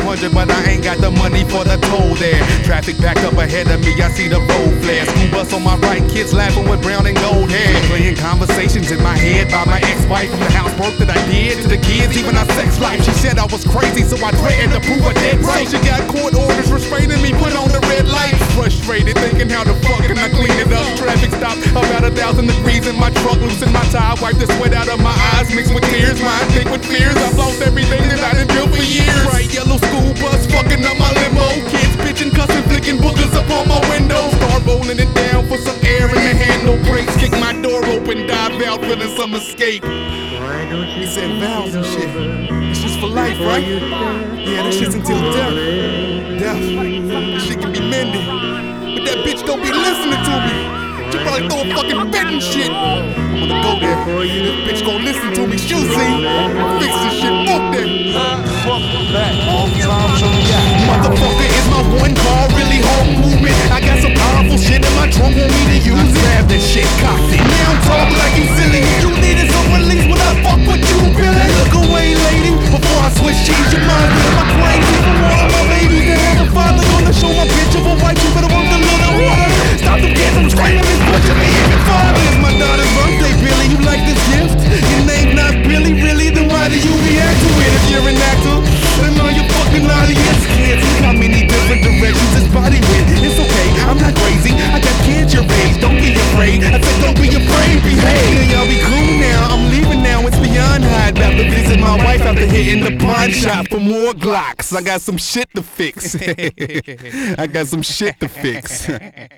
200, but I ain't got the money for the toll there. Traffic backed up ahead of me, I see the road flare. School bus on my right, kids laughing with brown and gold hair. Playing conversations in my head by my ex-wife. From the housework that I did to the kids, even our sex life. She said I was crazy, so I threatened to prove her dead right. So she got court orders restraining me, put on the red light. Frustrated, thinking how the fuck can I clean it up? Traffic stop, about 1,000 degrees in my truck. Loosen my tie, wipe the sweat out of my eyes, mixed with tears. Mind thick with fears, I've lost everything that I done built for years. Bright yellow school bus, fucking up my limo. Kids bitching, cussing, flicking boogers up on my window. Start rolling it down for some air in the hand, no brakes. Kick my door open, dive out, feeling some escape. He said vows and shit. It's just for life, right? Yeah, that shit's until death. Death. This shit can be mended. But that bitch don't be listening to me. She probably throw a fucking fit and shit. I'm gonna go there. This bitch gon' listen to me. She'll see. Fix this shit. Fuck that. Fuck that. All times on the yacht. Motherfucker is my one call, really home movement. I got some powerful shit in my trunk, want me to use it. Grab that shit, cocked it. Now I'm talking like you silly. You needed some release when I fuck with you, Billy. Look away, lady, before I switch cheese. Your mind with my brain. Even more of my babies that have a father. Gonna show my bitch of a wife. You better work a little harder. Stop them kids from screaming this bitch at me. Even father. It's my daughter's birthday, Billy. You like this gift? Your name not Billy, really? Then why do you react to it? If you're an actor, then all your fucking audience kids. Look how many different directions this body went. It's okay, I'm not crazy. I got kids your age. Don't be afraid. I said don't be afraid. Behave. Yeah, y'all be cool now. I'm leaving now. It's beyond high. About to visit my wife after hitting the pawn shop for more Glocks. I got some shit to fix. I got some shit to fix.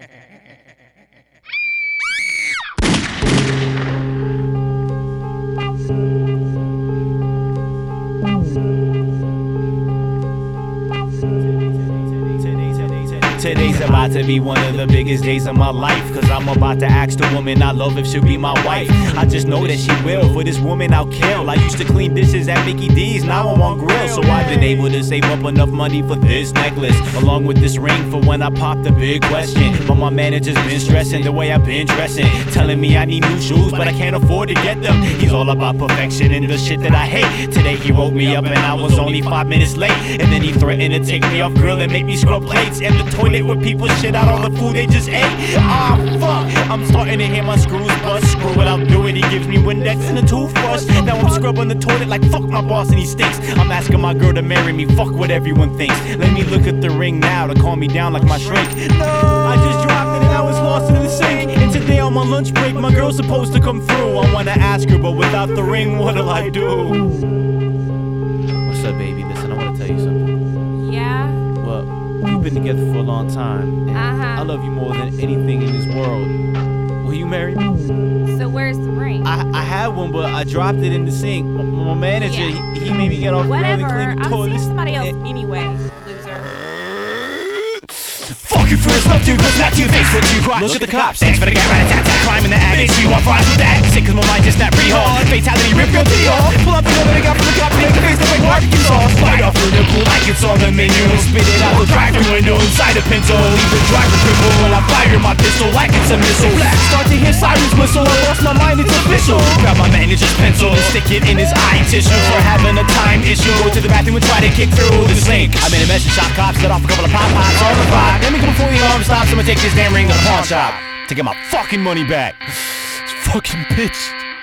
Today's about to be one of the biggest days of my life, cause I'm about to ask the woman I love if she'll be my wife. I just know that she will, for this woman I'll kill. I used to clean dishes at Mickey D's, now I'm on grill. So I've been able to save up enough money for this necklace, along with this ring for when I pop the big question. But my manager's been stressing the way I've been dressing, telling me I need new shoes but I can't afford to get them. He's all about perfection and the shit that I hate. Today he woke me up and I was only 5 minutes late, and then he threatened to take me off grill and make me scrub plates and the toilet where people shit out all the food they just ate. Ah, fuck, I'm starting to hear my screws bust. Screw it, I'll do it, he gives me Windex and a toothbrush. Now I'm scrubbing the toilet like fuck my boss and he stinks. I'm asking my girl to marry me, fuck what everyone thinks. Let me look at the ring now to calm me down like my shrink. No, I just dropped it and I was lost in the sink. And today on my lunch break, my girl's supposed to come through. I wanna ask her, but without the ring, what'll I do? What's up, baby? Listen, I wanna tell you something. Yeah? Well, we've been together for a long time. I love you more than anything in this world. Will you marry me? So where's the ring? I had one, but I dropped it in the sink. My manager, he made me get off grill and clean the toilet. I'm seeing somebody else anyway, loser. Fuck you for this love to go back to your face. What you cry? Look at the cops. Thanks for the guy right attack. Crime in the attic. Bitch, you want fries with that? Sick cause my mind just snapped pretty hard. Fatality, rip your titty off. Pull up the gun that I got from the cop. Make your face look like barbecue sauce. Bite off the nipple like it's on the menu. Spit it out the drive-thru window inside a pencil. Leave the driver cripple when I fire my pistol like it's a missile. Start to hear sirens whistle. I lost my mind, it's official. Grab my manager's pencil and stick it in his eye tissue. For having a time issue, go to the bathroom and try to kick through the sink. I made a message, shot cops, let off a couple of pop-pops on the block. Let me come before the alarm stops. I'm gonna take this damn ring to the pawn shop to get my fucking money back. This fucking bitch.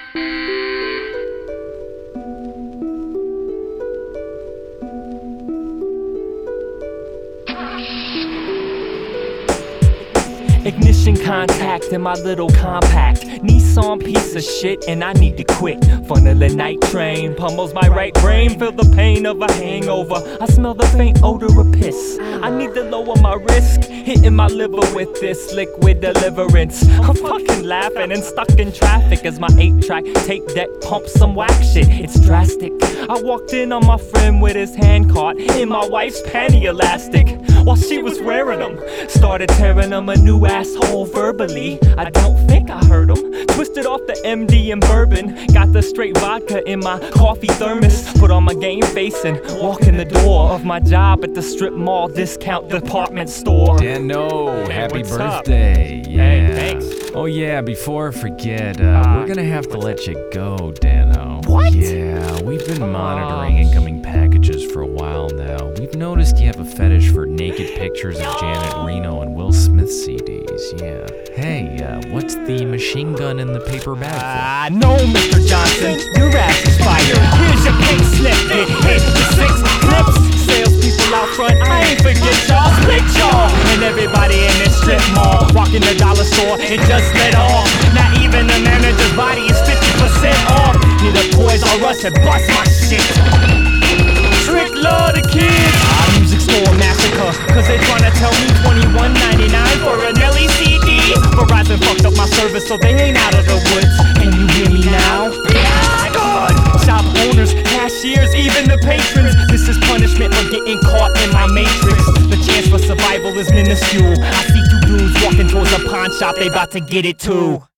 Ignition contact in my little compact Nissan piece of shit and I need to quit. Funnel a night train, pummels my right brain. Feel the pain of a hangover, I smell the faint odor of piss. I need to lower my risk, hitting my liver with this liquid deliverance. I'm fucking laughing and stuck in traffic as my 8-track tape deck pumps some whack shit. It's drastic. I walked in on my friend with his hand caught in my wife's panty elastic while she was wearing them. Started tearing them a new asshole verbally. I don't think I heard him. Twisted off the MD and bourbon. Got the straight vodka in my coffee thermos. Put on my game face and walk in the door of my job at the strip mall discount department store. Dano, happy what's birthday. up? Yeah. Hey, thanks. Oh yeah, before I forget, we're gonna have to let you go, Dano. What? Yeah, we've been monitoring incoming packages for a while now. We've noticed you have a fetish for naked pictures of Janet Reno and Will Smith CDs, yeah. Hey, what's the machine gun in the paper bag No, Mr. Johnson, your ass is fired. Here's your pink slip, get hit with 6 clips. Salespeople out front, I ain't forget y'all. Split y'all, and everybody in this strip mall, walking the dollar store, it just lit off. Not even the manager's body is 50% off. Hit up Toys R Us and bust my shit. Trick love the kids. Music store massacre, cause they tryna tell me $21.99 for an LE CD. Verizon fucked up my service, so they ain't out of the woods. Can you hear me now? God! Shop owners, cashiers, even the patrons. This is punishment for getting caught in my matrix. The chance for survival is minuscule. I see 2 dudes walking towards a pawn shop, they about to get it too.